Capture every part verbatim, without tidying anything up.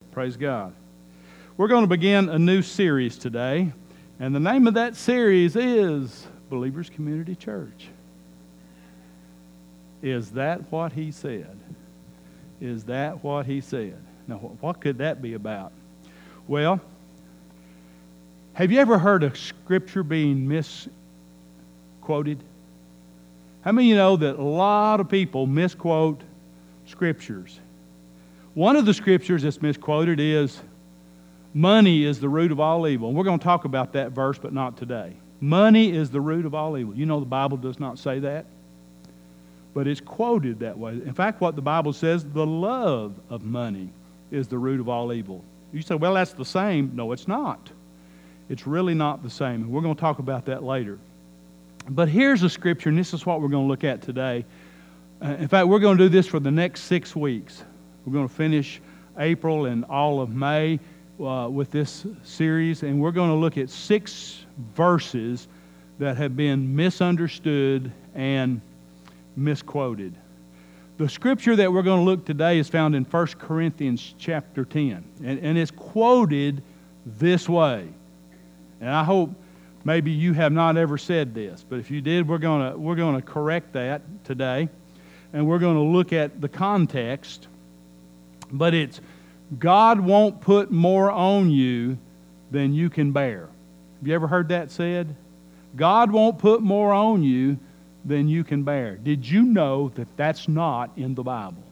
Praise God. We're going to begin a new series today, and the name of that series is Believers Community Church. Is that what he said? Is that what he said? Now, what could that be about? Well, have you ever heard of Scripture being misquoted? How many of you know that a lot of people misquote Scriptures? One of the Scriptures that's misquoted is, money is the root of all evil. And we're going to talk about that verse, but not today. Money is the root of all evil. You know the Bible does not say that, but it's quoted that way. In fact, what the Bible says, the love of money is the root of all evil. You say, well, that's the same. No, it's not. It's really not the same. And we're going to talk about that later. But here's a Scripture, and this is what we're going to look at today. Uh, in fact, we're going to do this for the next six weeks. We're going to finish April and all of May uh, with this series, and we're going to look at six verses that have been misunderstood and misquoted. The Scripture that we're going to look today is found in First Corinthians chapter ten, and, and it's quoted this way. And I hope maybe you have not ever said this, but if you did, we're going to we're going to correct that today, and we're going to look at the context. But it's, God won't put more on you than you can bear. Have you ever heard that said? God won't put more on you than you can bear. Did you know that that's not in the Bible?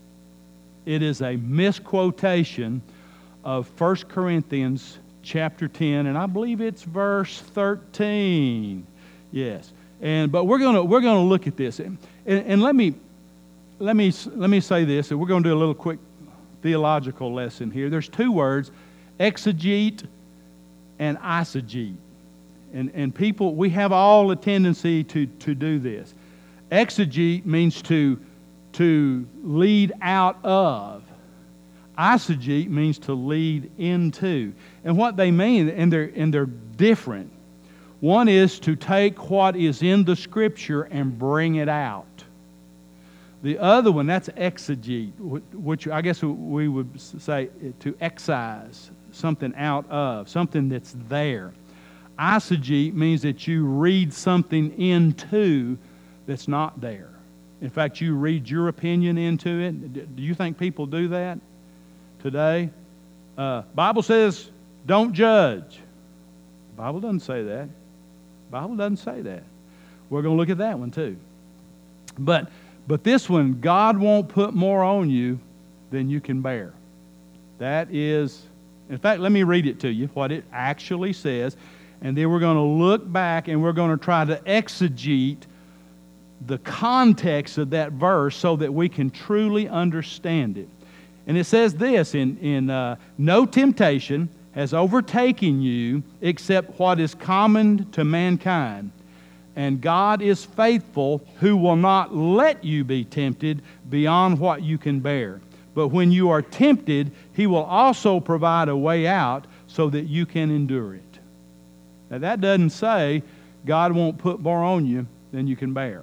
It is a misquotation of First Corinthians chapter ten, and I believe it's verse thirteen. Yes. And but we're gonna we're gonna look at this. And, and let me let me let me say this, and we're gonna do a little quick theological lesson here. There's two words, exegete and eisegete. And and people, we have all a tendency to, to do this. Exegete means to, to lead out of. Eisegete means to lead into. And what they mean, and they're, and they're different. One is to take what is in the Scripture and bring it out. The other one, that's exegete, which I guess we would say to excise something out of, something that's there. Eisegete means that you read something into that's not there. In fact, you read your opinion into it. Do you think people do that today? Uh, Bible says, don't judge. The Bible doesn't say that. The Bible doesn't say that. We're going to look at that one too. But But this one, God won't put more on you than you can bear. That is, in fact, let me read it to you, what it actually says. And then we're going to look back and we're going to try to exegete the context of that verse so that we can truly understand it. And it says this, in, in uh, no temptation has overtaken you except what is common to mankind. And God is faithful, who will not let you be tempted beyond what you can bear. But when you are tempted, He will also provide a way out so that you can endure it. Now that doesn't say God won't put more on you than you can bear.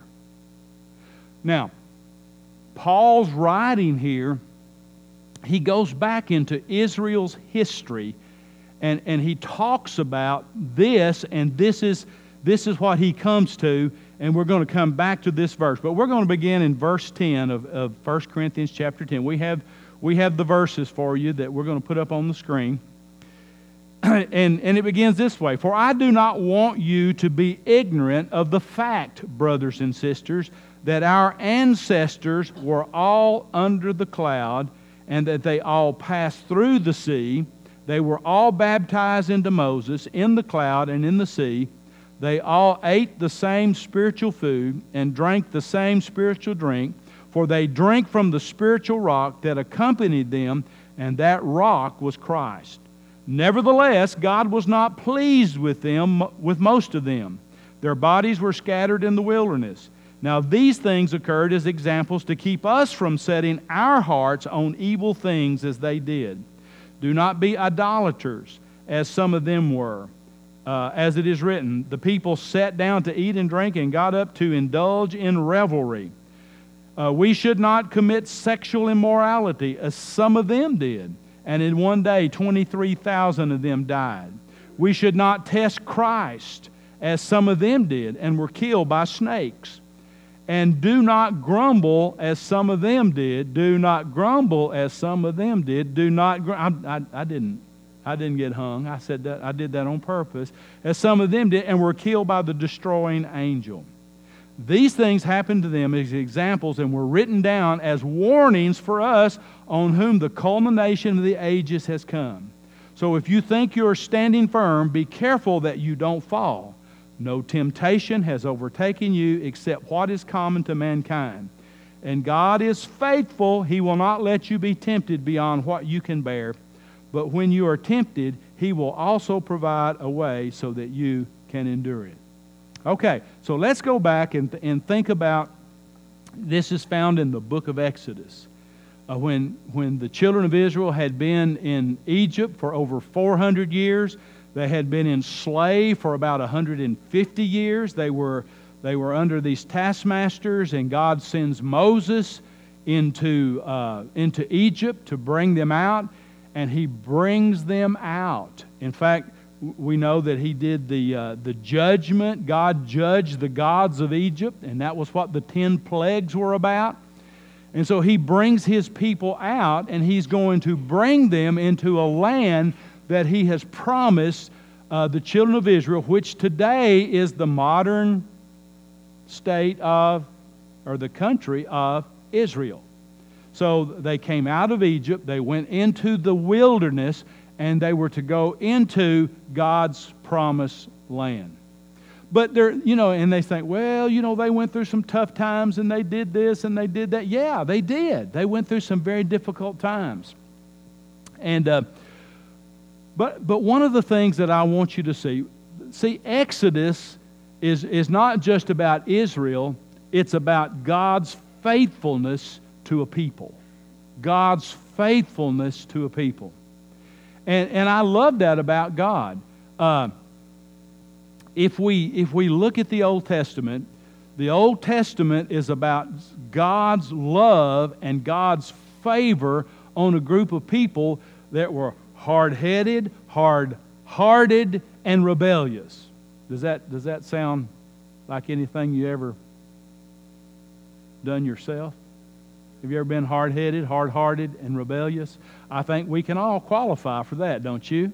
Now, Paul's writing here, he goes back into Israel's history, and, and he talks about this, and this is This is what he comes to, and we're going to come back to this verse. But we're going to begin in verse ten of, of First Corinthians chapter ten. We have, we have the verses for you that we're going to put up on the screen. and, and it begins this way. For I do not want you to be ignorant of the fact, brothers and sisters, that our ancestors were all under the cloud, and that they all passed through the sea. They were all baptized into Moses in the cloud and in the sea. They all ate the same spiritual food and drank the same spiritual drink, for they drank from the spiritual rock that accompanied them, and that rock was Christ. Nevertheless, God was not pleased with them, with most of them. Their bodies were scattered in the wilderness. Now these things occurred as examples to keep us from setting our hearts on evil things as they did. Do not be idolaters, as some of them were. Uh, as it is written, the people sat down to eat and drink and got up to indulge in revelry. Uh, we should not commit sexual immorality, as some of them did, and in one day twenty-three thousand of them died. We should not test Christ, as some of them did, and were killed by snakes. And do not grumble as some of them did. Do not grumble as some of them did. Do not gr- I, I, I didn't I didn't get hung. I said that I did that on purpose. As some of them did, and were killed by the destroying angel. These things happened to them as examples and were written down as warnings for us, on whom the culmination of the ages has come. So if you think you are standing firm, be careful that you don't fall. No temptation has overtaken you except what is common to mankind. And God is faithful. He will not let you be tempted beyond what you can bear. But when you are tempted, He will also provide a way so that you can endure it. Okay, so let's go back and, th- and think about, this is found in the book of Exodus. Uh, when, when the children of Israel had been in Egypt for over four hundred years, they had been enslaved for about one hundred fifty years. They were, they were under these taskmasters, and God sends Moses into, uh, into Egypt to bring them out, and He brings them out. In fact, we know that He did the, uh, the judgment. God judged the gods of Egypt, and that was what the ten plagues were about. And so He brings His people out, and He's going to bring them into a land that He has promised uh, the children of Israel, which today is the modern state of, or the country of Israel. So they came out of Egypt, they went into the wilderness, and they were to go into God's promised land. But they're, you know, and they think, well, you know, they went through some tough times and they did this and they did that. Yeah, they did. They went through some very difficult times. And, uh, but, but one of the things that I want you to see, see, Exodus is, is not just about Israel, it's about God's faithfulness to a people. God's faithfulness to a people. And, and I love that about God. Uh, if we, if we look at the Old Testament, the Old Testament is about God's love and God's favor on a group of people that were hard-headed, hard-hearted, and rebellious. Does that, does that sound like anything you ever done yourself? Have you ever been hard-headed, hard-hearted, and rebellious? I think we can all qualify for that, don't you?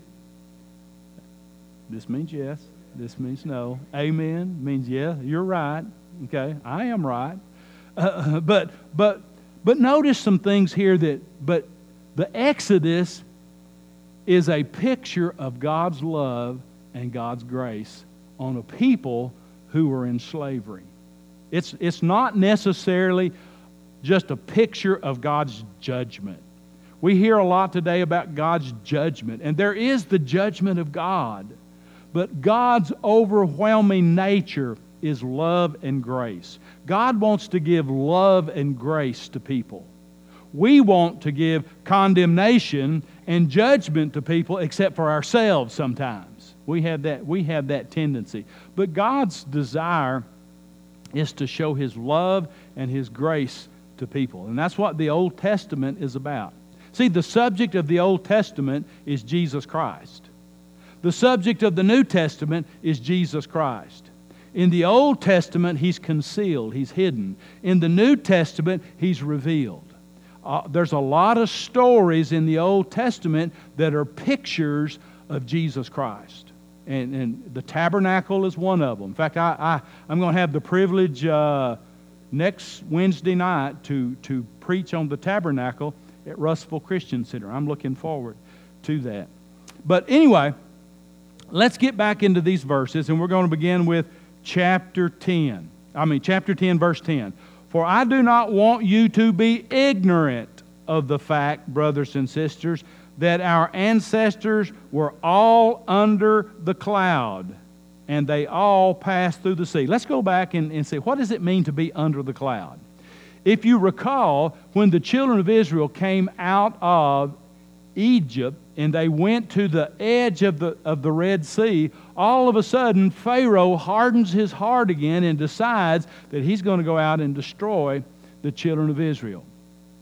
This means yes. This means no. Amen means yeah, you're right. Okay, I am right. Uh, but but but notice some things here that, but the Exodus is a picture of God's love and God's grace on a people who were in slavery. It's it's not necessarily just a picture of God's judgment. We hear a lot today about God's judgment, and there is the judgment of God. But God's overwhelming nature is love and grace. God wants to give love and grace to people. We want to give condemnation and judgment to people, except for ourselves sometimes. We have that, we have that tendency. But God's desire is to show His love and His grace to people. And that's what the Old Testament is about. See, the subject of the Old Testament is Jesus Christ. The subject of the New Testament is Jesus Christ. In the Old Testament, He's concealed, He's hidden. In the New Testament, He's revealed. Uh, there's a lot of stories in the Old Testament that are pictures of Jesus Christ. And, and the tabernacle is one of them. In fact, I, I, I'm going to have the privilege uh, next Wednesday night to, to preach on the tabernacle at Russellville Christian Center. I'm looking forward to that. But anyway, let's get back into these verses, and we're going to begin with chapter ten. I mean, chapter ten, verse ten. For I do not want you to be ignorant of the fact, brothers and sisters, that our ancestors were all under the cloud, and they all passed through the sea. Let's go back and, and say, what does it mean to be under the cloud? If you recall, when the children of Israel came out of Egypt, and they went to the edge of the, of the Red Sea, all of a sudden Pharaoh hardens his heart again and decides that he's going to go out and destroy the children of Israel.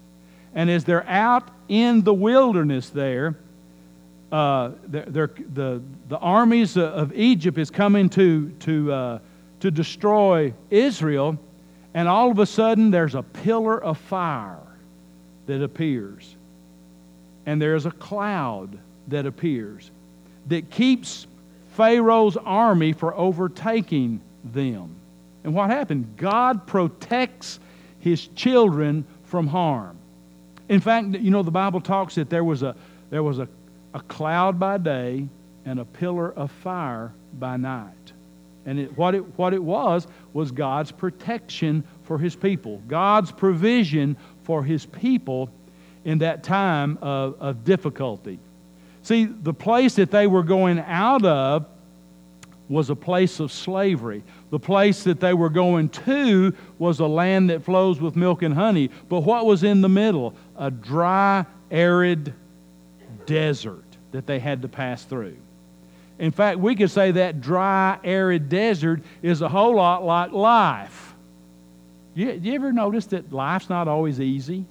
And as they're out in the wilderness there, uh, they're, they're, the, the armies of Egypt is coming to, to, uh, to destroy Israel. And all of a sudden, there's a pillar of fire that appears. And there's a cloud that appears that keeps Pharaoh's army from overtaking them. And what happened? God protects His children from harm. In fact, you know, the Bible talks that there was a there was a, a cloud by day and a pillar of fire by night. And it, what it what it was was God's protection for His people, God's provision for His people in that time of, of difficulty. See, the place that they were going out of was a place of slavery. The place that they were going to was a land that flows with milk and honey. But what was in the middle? A dry, arid desert that they had to pass through. In fact, we could say that dry, arid desert is a whole lot like life. You, you ever notice that life's not always easy?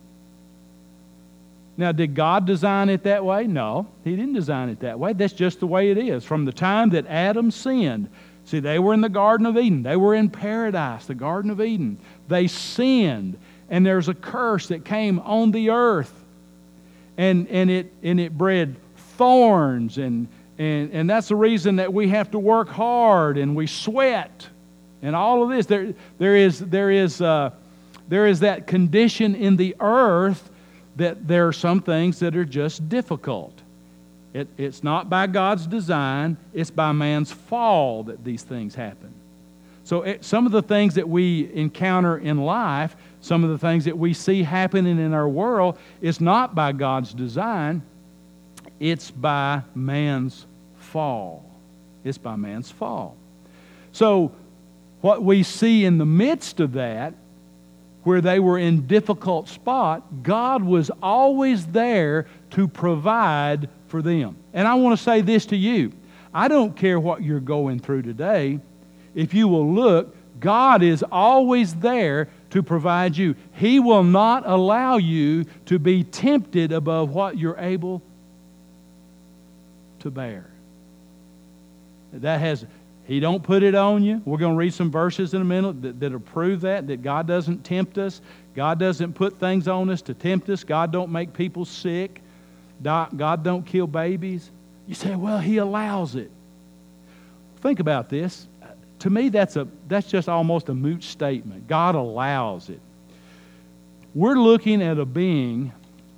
Now, did God design it that way? No, He didn't design it that way. That's just the way it is. From the time that Adam sinned, see, they were in the Garden of Eden. They were in paradise, the Garden of Eden. They sinned, and there's a curse that came on the earth. And, and, it, and it bred thorns, and, and, and that's the reason that we have to work hard, and we sweat, and all of this. There, there, is, there, is, uh, there is that condition in the earth that there are some things that are just difficult. It, it's not by God's design, it's by man's fall that these things happen. So it, some of the things that we encounter in life, some of the things that we see happening in our world, is not by God's design, it's by man's fall. It's by man's fall. So what we see in the midst of that, where they were in difficult spot, God was always there to provide for them. And I want to say this to you. I don't care what you're going through today. If you will look, God is always there to provide you. He will not allow you to be tempted above what you're able to bear. That has... He don't put it on you. We're going to read some verses in a minute that, that'll prove that, that God doesn't tempt us. God doesn't put things on us to tempt us. God don't make people sick. God don't kill babies. You say, well, He allows it. Think about this. To me, that's a that's just almost a moot statement. God allows it. We're looking at a being,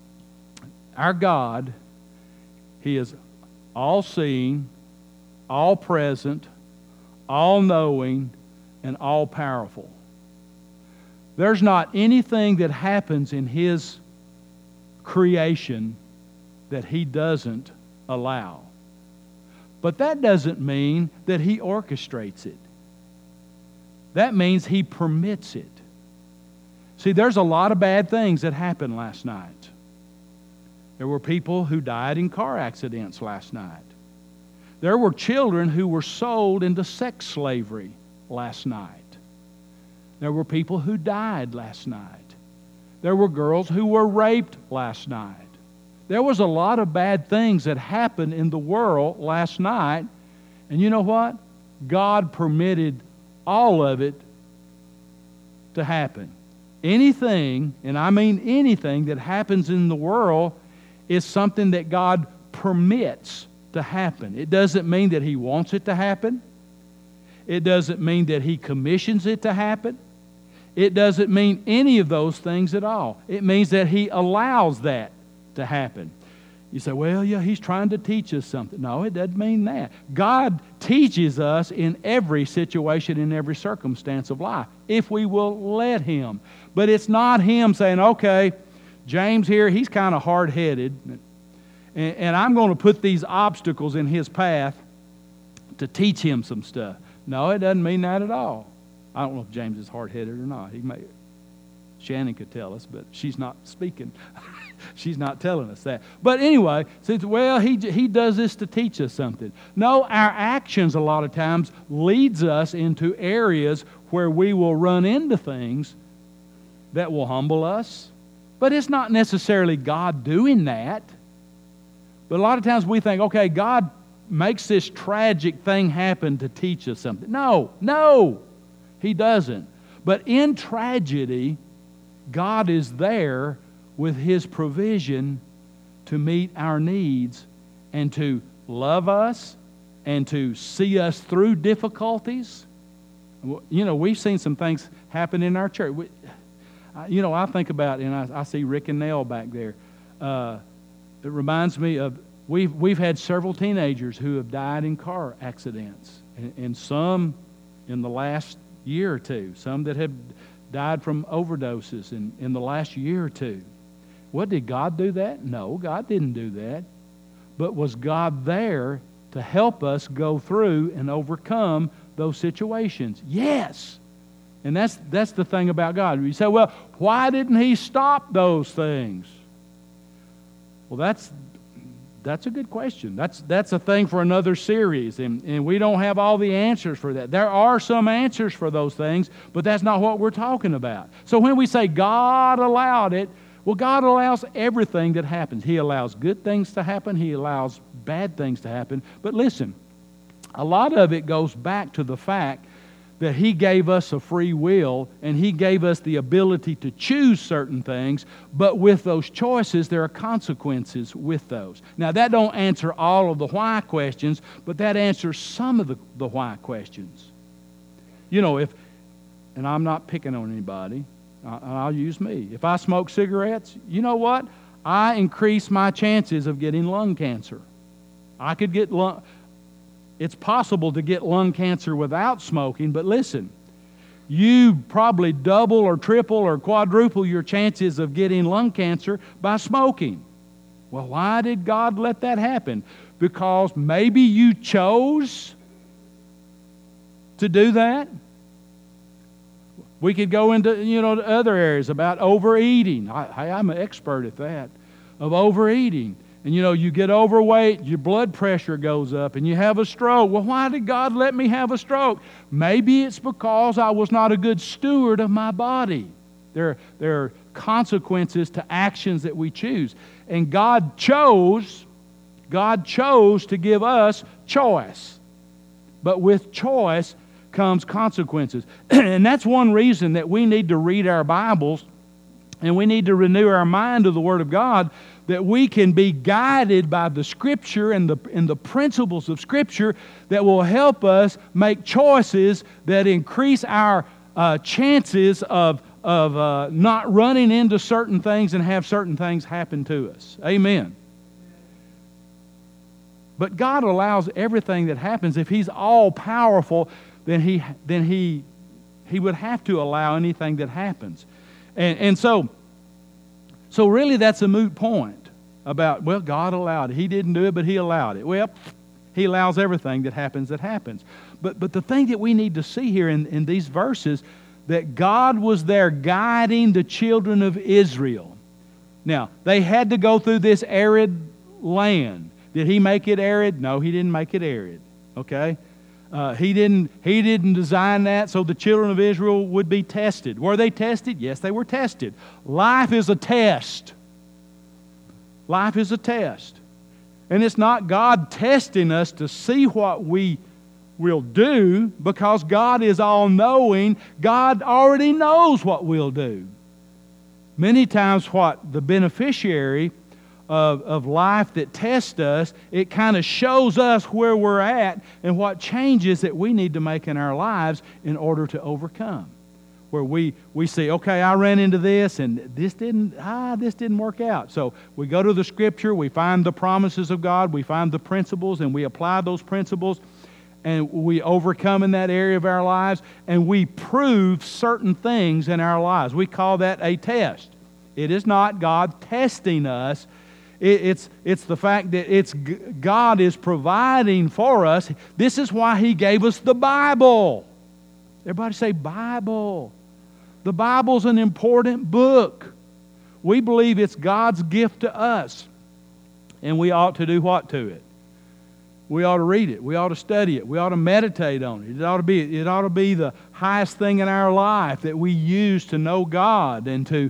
our God. He is all-seeing, all-present, all-knowing, and all-powerful. There's not anything that happens in His creation that He doesn't allow. But that doesn't mean that He orchestrates it. That means He permits it. See, there's a lot of bad things that happened last night. There were people who died in car accidents last night. There were children who were sold into sex slavery last night. There were people who died last night. There were girls who were raped last night. There was a lot of bad things that happened in the world last night. And you know what? God permitted all of it to happen. Anything, and I mean anything that happens in the world is something that God permits to happen. It doesn't mean that He wants it to happen. It doesn't mean that He commissions it to happen. It doesn't mean any of those things at all. It means that He allows that to happen. You say, well, yeah, He's trying to teach us something. No, it doesn't mean that. God teaches us in every situation, in every circumstance of life, if we will let Him. But it's not Him saying, okay, James here, he's kind of hard-headed, and, and I'm going to put these obstacles in his path to teach him some stuff. No, it doesn't mean that at all. I don't know if James is hard-headed or not. He may, Shannon could tell us, but she's not speaking. She's not telling us that. But anyway, says, well, he, he does this to teach us something. No, our actions a lot of times leads us into areas where we will run into things that will humble us, But it's not necessarily God doing that. But a lot of times we think, okay, God makes this tragic thing happen to teach us something. No, no, He doesn't. But in tragedy, God is there with His provision to meet our needs and to love us and to see us through difficulties. You know, we've seen some things happen in our church. We, you know, I think about, and I, I see Rick and Nell back there. Uh, it reminds me of, we've, we've had several teenagers who have died in car accidents, and, and some in the last year or two, some that have died from overdoses in, in the last year or two. What, did God do that? No, God didn't do that. But was God there to help us go through and overcome those situations? Yes. And that's that's the thing about God. You say, well, why didn't He stop those things? Well, that's that's a good question. That's that's a thing for another series, and, and we don't have all the answers for that. There are some answers for those things, but that's not what we're talking about. So when we say God allowed it, well, God allows everything that happens. He allows good things to happen. He allows bad things to happen. But listen, a lot of it goes back to the fact that He gave us a free will, and He gave us the ability to choose certain things, but with those choices, there are consequences with those. Now, that don't answer all of the why questions, but that answers some of the, the why questions. You know, if, and I'm not picking on anybody, I'll use me. If I smoke cigarettes, you know what? I increase my chances of getting lung cancer. I could get lung... It's possible to get lung cancer without smoking, but listen, you probably double or triple or quadruple your chances of getting lung cancer by smoking. Well, why did God let that happen? Because maybe you chose to do that. We could go into, you know, other areas about overeating. I, I'm an expert at that, of overeating. And, you know, you get overweight, your blood pressure goes up, and you have a stroke. Well, why did God let me have a stroke? Maybe it's because I was not a good steward of my body. There, there are consequences to actions that we choose. And God chose, God chose to give us choice. But with choice comes consequences. And that's one reason that we need to read our Bibles and we need to renew our mind to the Word of God, that we can be guided by the Scripture and the, and the principles of Scripture that will help us make choices that increase our uh, chances of, of uh, not running into certain things and have certain things happen to us. Amen. But God allows everything that happens. If He's all-powerful, then He, then he, he would have to allow anything that happens. And, and so, so really that's a moot point about, well, God allowed it. He didn't do it, but He allowed it. Well, He allows everything that happens that happens. But, but the thing that we need to see here in, in these verses, that God was there guiding the children of Israel. Now, they had to go through this arid land. Did He make it arid? No, He didn't make it arid. Okay? Uh, he didn't, he didn't design that so the children of Israel would be tested. Were they tested? Yes, they were tested. Life is a test. Life is a test. And it's not God testing us to see what we will do, because God is all-knowing. God already knows what we'll do. Many times what the beneficiary Of, of life that tests us, it kind of shows us where we're at and what changes that we need to make in our lives in order to overcome. Where we, we see, okay, I ran into this and this didn't, ah, this didn't work out. So we go to the Scripture, we find the promises of God, we find the principles, and we apply those principles, and we overcome in that area of our lives, and we prove certain things in our lives. We call that a test. It is not God testing us. It's, it's the fact that it's God is providing for us. This is why He gave us the Bible. Everybody say Bible. The Bible's an important book. We believe it's God's gift to us. And we ought to do what to it? We ought to read it. We ought to study it. We ought to meditate on it. It ought to be, it ought to be the highest thing in our life that we use to know God and to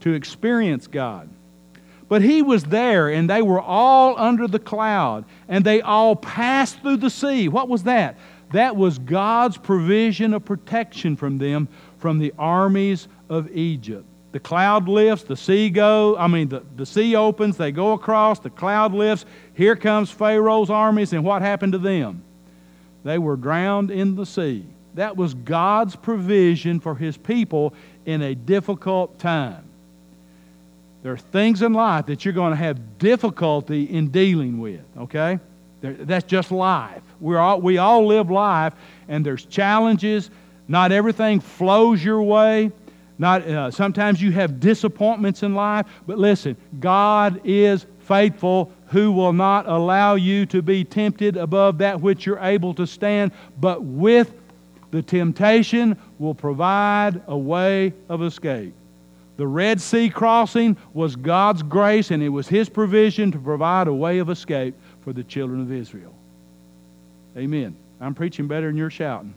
to experience God. But He was there, and they were all under the cloud, and they all passed through the sea. What was that? That was God's provision of protection from them, from the armies of Egypt. The cloud lifts, the sea go, I mean, the, the sea opens, they go across, the cloud lifts, here comes Pharaoh's armies, and what happened to them? They were drowned in the sea. That was God's provision for His people in a difficult time. There are things in life that you're going to have difficulty in dealing with, okay? That's just life. We're all, we all live life, and there's challenges. Not everything flows your way. Not uh, sometimes you have disappointments in life. But listen, God is faithful, who will not allow you to be tempted above that which you're able to stand, but with the temptation will provide a way of escape. The Red Sea crossing was God's grace, and it was His provision to provide a way of escape for the children of Israel. Amen. I'm preaching better than you're shouting.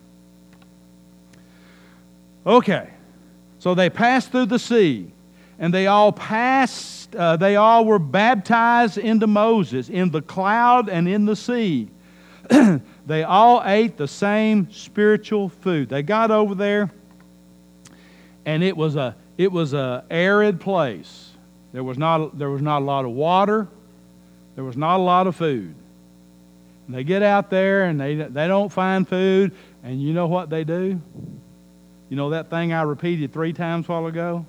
Okay, so they passed through the sea, and they all passed, uh, they all were baptized into Moses in the cloud and in the sea. They all ate the same spiritual food. They got over there, and it was a it was a arid place. There was not there was not a lot of water. There was not a lot of food. And they get out there, and they they don't find food, and you know what they do? You know that thing I repeated three times a while ago?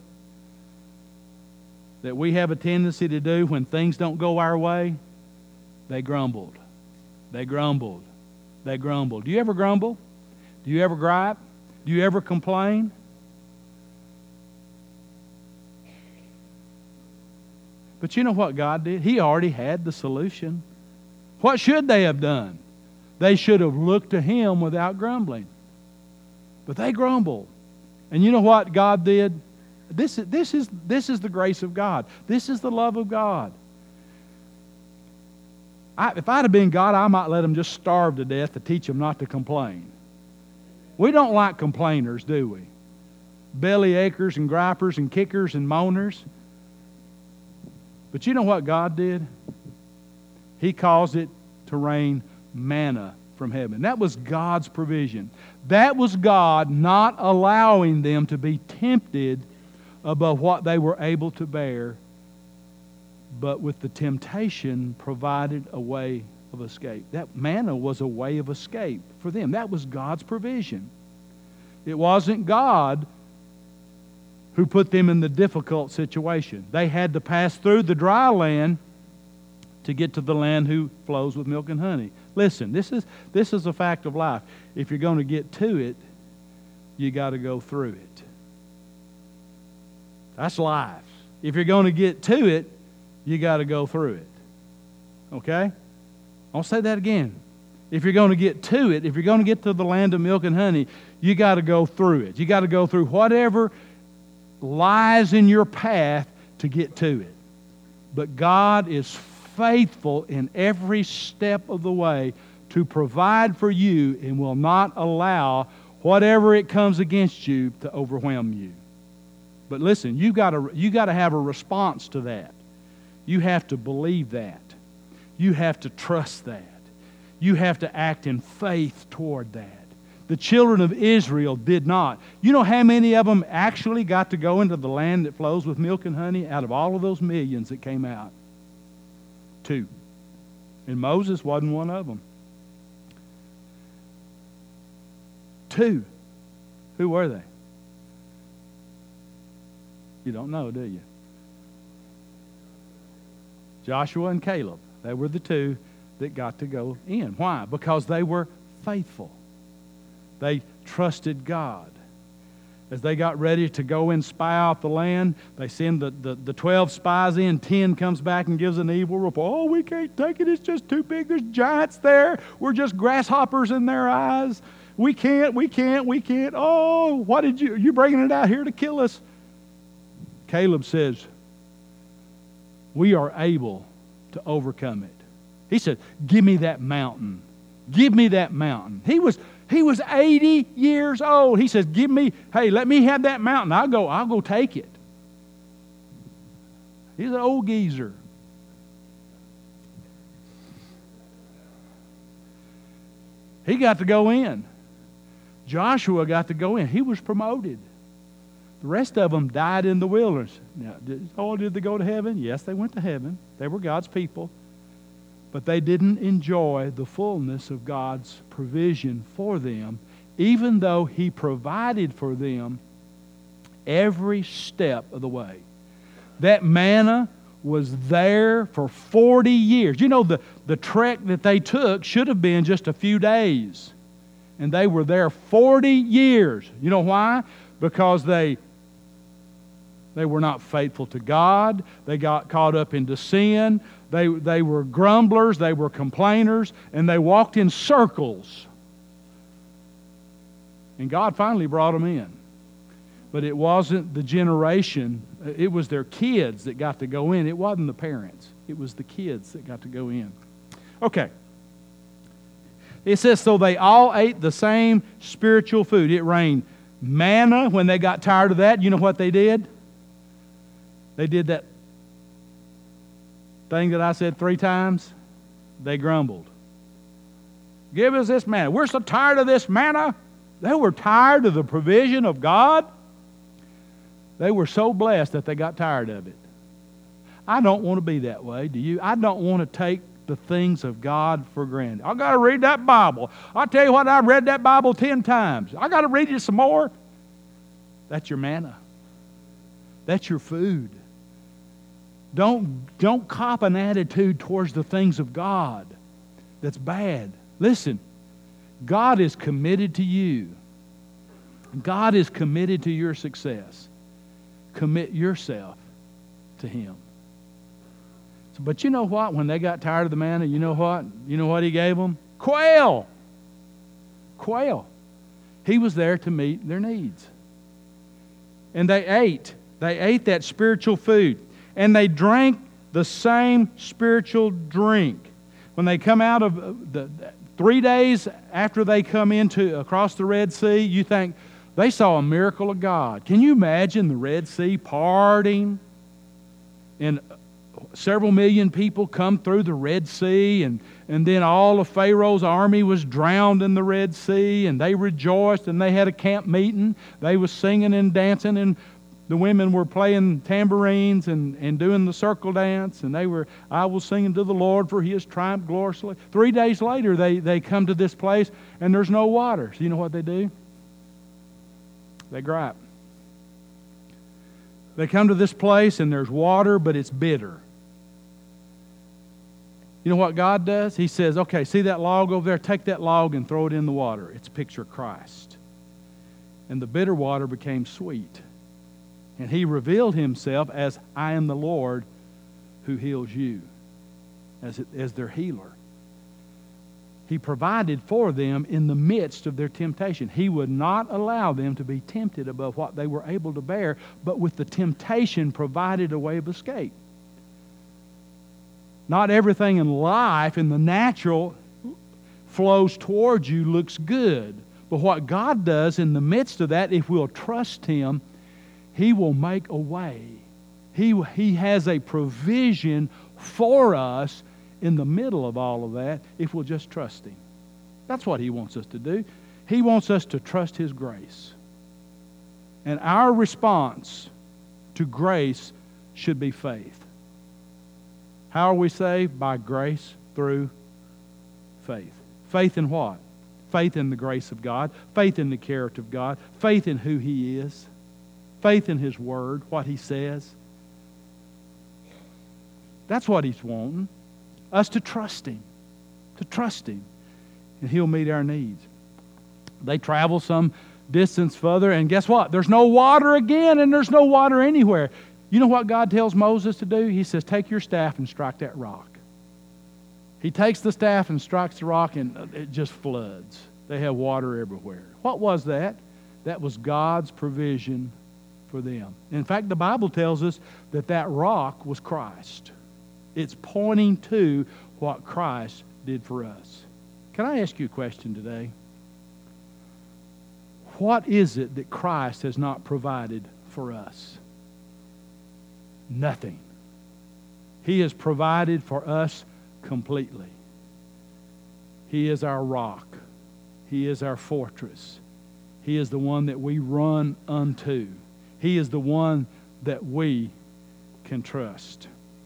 That we have a tendency to do when things don't go our way? They grumbled. They grumbled. They grumbled. Do you ever grumble? Do you ever gripe? Do you ever complain? But you know what God did? He already had the solution. What should they have done? They should have looked to Him without grumbling. But they grumbled. And you know what God did? This is, this is, this is the grace of God. This is the love of God. I, if I'd have been God, I might let them just starve to death to teach them not to complain. We don't like complainers, do we? Belly achers and gripers and kickers and moaners. But you know what God did? He caused it to rain manna from heaven. That was God's provision. That was God not allowing them to be tempted above what they were able to bear, but with the temptation provided a way of escape. That manna was a way of escape for them. That was God's provision. It wasn't God who put them in the difficult situation. They had to pass through the dry land to get to the land who flows with milk and honey. Listen, this is this is a fact of life. If you're going to get to it, you got to go through it. That's life. If you're going to get to it, you got to go through it. Okay? I'll say that again. If you're going to get to it, if you're going to get to the land of milk and honey, you got to go through it. You got to go through whatever lies in your path to get to it. But God is faithful in every step of the way to provide for you and will not allow whatever it comes against you to overwhelm you. But listen, you got to you got to have a response to that. You have to believe that. You have to trust that. You have to act in faith toward that. The children of Israel did not. You know how many of them actually got to go into the land that flows with milk and honey out of all of those millions that came out? Two. And Moses wasn't one of them. Two. Who were they? You don't know, do you? Joshua and Caleb. They were the two that got to go in. Why? Because they were faithful. They trusted God. As they got ready to go and spy out the land, they send the, the, the twelve spies in. ten comes back and gives an evil report. Oh, we can't take it. It's just too big. There's giants there. We're just grasshoppers in their eyes. We can't, we can't, we can't. Oh, what did you, you bringing it out here to kill us? Caleb says, we are able to overcome it. He said, give me that mountain. Give me that mountain. He was he was eighty years old. He says, give me, hey, let me have that mountain. I'll go, I'll go take it. He's an old geezer. He got to go in. Joshua got to go in. He was promoted. The rest of them died in the wilderness. Now, did, oh, did they go to heaven? Yes, they went to heaven. They were God's people. But they didn't enjoy the fullness of God's provision for them, even though He provided for them every step of the way. That manna was there for forty years. You know, the, the trek that they took should have been just a few days. And they were there forty years. You know why? Because they, they were not faithful to God. They got caught up into sin. They, they were grumblers. They were complainers. And they walked in circles. And God finally brought them in. But it wasn't the generation, it was their kids that got to go in. It wasn't the parents. It was the kids that got to go in. Okay. It says, so they all ate the same spiritual food. It rained manna. When they got tired of that, you know what they did? They did that thing that I said three times. They grumbled. Give us this manna. We're so tired of this manna. They were tired of the provision of God. They were so blessed that they got tired of it. I don't want to be that way, do you? I don't want to take the things of God for granted. I got to read that Bible. I'll tell you what, I read that Bible ten times. I got to read it some more. That's your manna. That's your food. Don't, don't cop an attitude towards the things of God that's bad. Listen, God is committed to you. God is committed to your success. Commit yourself to Him. So, but you know what? When they got tired of the manna, you know what? You know what He gave them? Quail. Quail. He was there to meet their needs. And they ate. They ate that spiritual food. And they drank the same spiritual drink. When they come out of the three days after they come into across the Red Sea, you think, they saw a miracle of God. Can you imagine the Red Sea parting and several million people come through the Red Sea, and, and then all of Pharaoh's army was drowned in the Red Sea, and they rejoiced, and they had a camp meeting. They was singing and dancing, and the women were playing tambourines and, and doing the circle dance, and they were, I will sing unto the Lord, for He has triumphed gloriously. Three days later, they, they come to this place, and there's no water. So you know what they do? They gripe. They come to this place and there's water, but it's bitter. You know what God does? He says, okay, see that log over there? Take that log and throw it in the water. It's a picture of Christ. And the bitter water became sweet. And He revealed Himself as, I am the Lord who heals you, as, as their healer. He provided for them in the midst of their temptation. He would not allow them to be tempted above what they were able to bear, but with the temptation provided a way of escape. Not everything in life, in the natural, flows towards you looks good. But what God does in the midst of that, if we'll trust Him, He will make a way. He, he has a provision for us in the middle of all of that, if we'll just trust Him. That's what He wants us to do. He wants us to trust His grace. And our response to grace should be faith. How are we saved? By grace through faith. Faith in what? Faith in the grace of God. Faith in the character of God. Faith in who He is. Faith in His Word, what He says. That's what He's wanting. Us to trust Him, to trust Him, and He'll meet our needs. They travel some distance further, and guess what? There's no water again, and there's no water anywhere. You know what God tells Moses to do? He says, take your staff and strike that rock. He takes the staff and strikes the rock, and it just floods. They have water everywhere. What was that? That was God's provision for them. In fact, the Bible tells us that that rock was Christ. It's pointing to what Christ did for us. Can I ask you a question today? What is it that Christ has not provided for us? Nothing. He has provided for us completely. He is our rock. He is our fortress. He is the one that we run unto. He is the one that we can trust.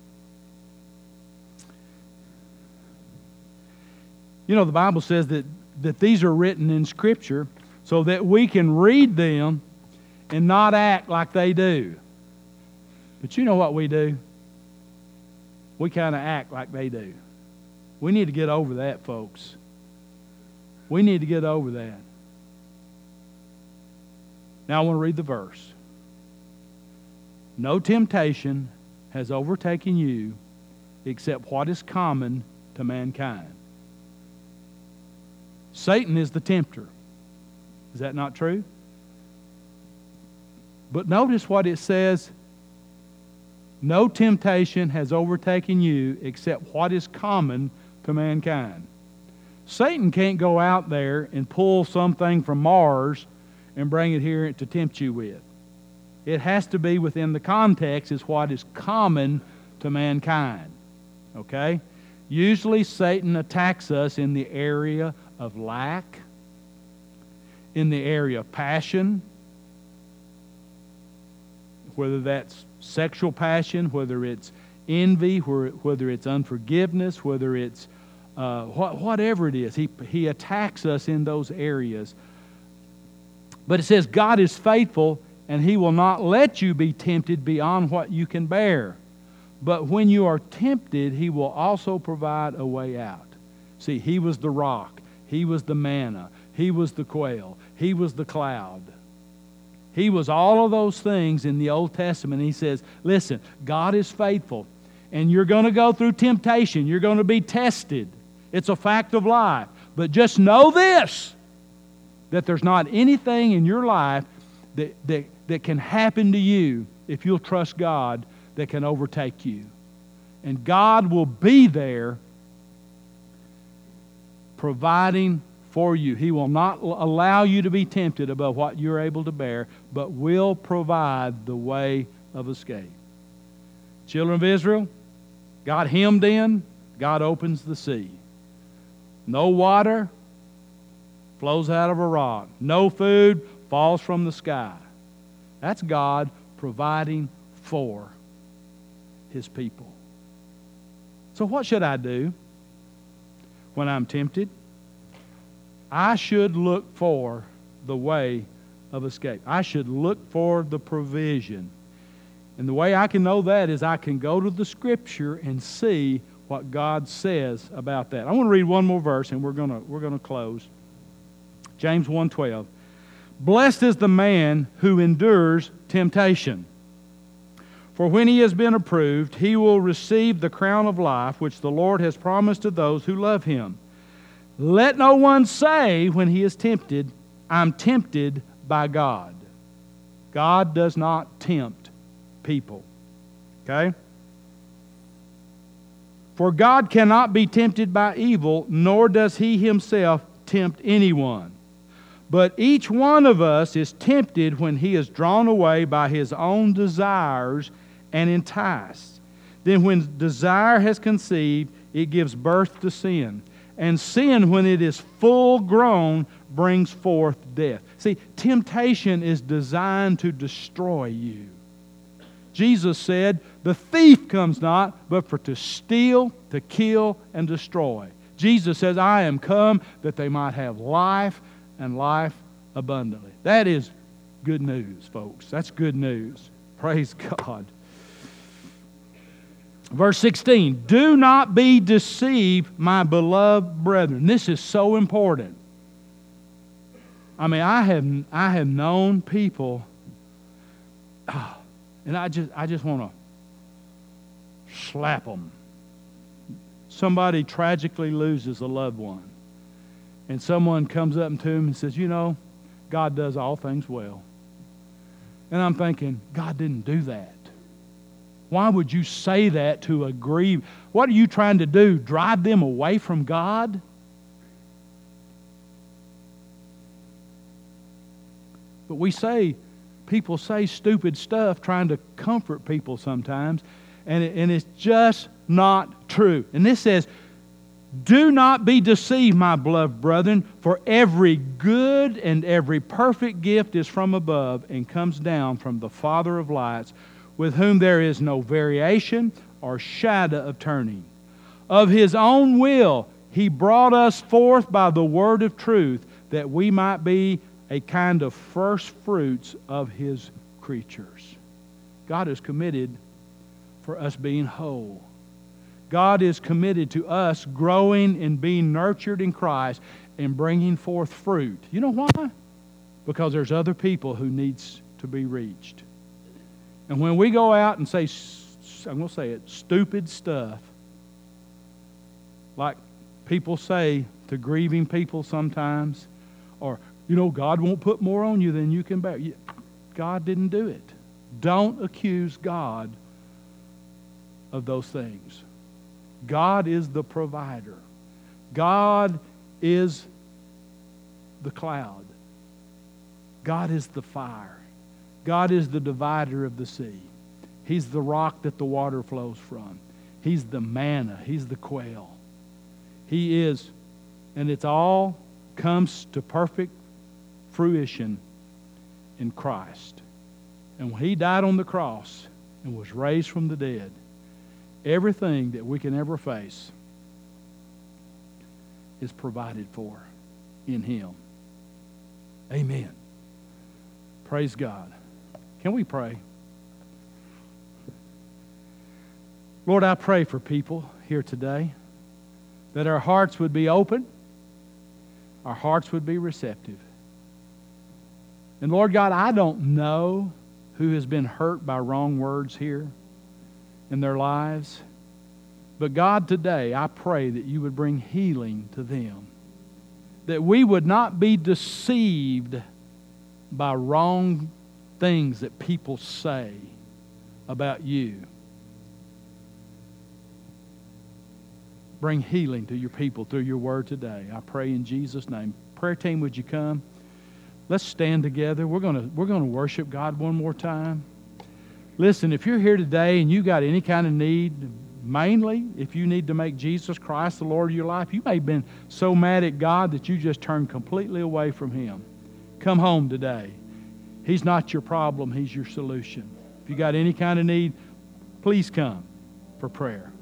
You know, the Bible says that, that these are written in Scripture so that we can read them and not act like they do. But you know what we do? We kind of act like they do. We need to get over that, folks. We need to get over that. Now I want to read the verse. No temptation has overtaken you except what is common to mankind. Satan is the tempter. Is that not true? But notice what it says. No temptation has overtaken you except what is common to mankind. Satan can't go out there and pull something from Mars and bring it here to tempt you with. It has to be within the context is what is common to mankind. Okay? Usually Satan attacks us in the area of lack, in the area of passion, whether that's sexual passion, whether it's envy, whether it's unforgiveness, whether it's uh, whatever it is. He, he attacks us in those areas. But it says God is faithful and He will not let you be tempted beyond what you can bear. But when you are tempted, He will also provide a way out. See, He was the rock. He was the manna. He was the quail. He was the cloud. He was all of those things in the Old Testament. He says, listen, God is faithful, and you're going to go through temptation. You're going to be tested. It's a fact of life. But just know this, that there's not anything in your life that, that, that can happen to you if you'll trust God that can overtake you. And God will be there providing for you. He will not allow you to be tempted above what you're able to bear, but will provide the way of escape. Children of Israel, got hemmed in, God opens the sea. No water flows out of a rock. No food falls from the sky. That's God providing for His people. So what should I do when I'm tempted? I should look for the way of escape. I should look for the provision. And the way I can know that is I can go to the Scripture and see what God says about that. I want to read one more verse and we're going to, we're going to close. James one twelve. Blessed is the man who endures temptation. For when he has been approved, he will receive the crown of life which the Lord has promised to those who love Him. Let no one say when he is tempted, I'm tempted by God. God does not tempt people. Okay? For God cannot be tempted by evil, nor does He Himself tempt anyone. But each one of us is tempted when he is drawn away by his own desires and enticed. Then when desire has conceived, it gives birth to sin. And sin, when it is full grown, brings forth death. See, temptation is designed to destroy you. Jesus said, the thief comes not, but for to steal, to kill, and destroy. Jesus says, I am come that they might have life and life abundantly. That is good news, folks. That's good news. Praise God. Verse sixteen, do not be deceived, my beloved brethren. This is so important. I mean, I have I have known people, oh, and I just I just want to slap them. Somebody tragically loses a loved one, and someone comes up to him and says, you know, God does all things well. And I'm thinking, God didn't do that. Why would you say that to a grief? What are you trying to do? Drive them away from God? But we say, people say stupid stuff trying to comfort people sometimes. And, it, and it's just not true. And this says, do not be deceived, my beloved brethren, for every good and every perfect gift is from above and comes down from the Father of lights, with whom there is no variation or shadow of turning. Of His own will He brought us forth by the word of truth, that we might be a kind of first fruits of His creatures. God is committed for us being whole. God is committed to us growing and being nurtured in Christ and bringing forth fruit. You know why? Because there's other people who needs to be reached. And when we go out and say, I'm going to say it, stupid stuff, like people say to grieving people sometimes, or, you know, God won't put more on you than you can bear. God didn't do it. Don't accuse God of those things. God is the provider. God is the cloud. God is the fire. God is the divider of the sea. He's the rock that the water flows from. He's the manna. He's the quail. He is, and it's all comes to perfect fruition in Christ. And when He died on the cross and was raised from the dead, everything that we can ever face is provided for in Him. Amen. Praise God. Can we pray? Lord, I pray for people here today that our hearts would be open, our hearts would be receptive. And Lord God, I don't know who has been hurt by wrong words here in their lives. But God, today I pray that You would bring healing to them. That we would not be deceived by wrong things that people say about You. Bring healing to Your people through Your word today. I pray in Jesus' name. Prayer team, would you come? Let's stand together. We're going to we're going to worship God one more time. Listen, if you're here today and you got any kind of need, mainly if you need to make Jesus Christ the Lord of your life, you may have been so mad at God that you just turned completely away from Him. Come home today. He's not your problem. He's your solution. If you got any kind of need, please come for prayer.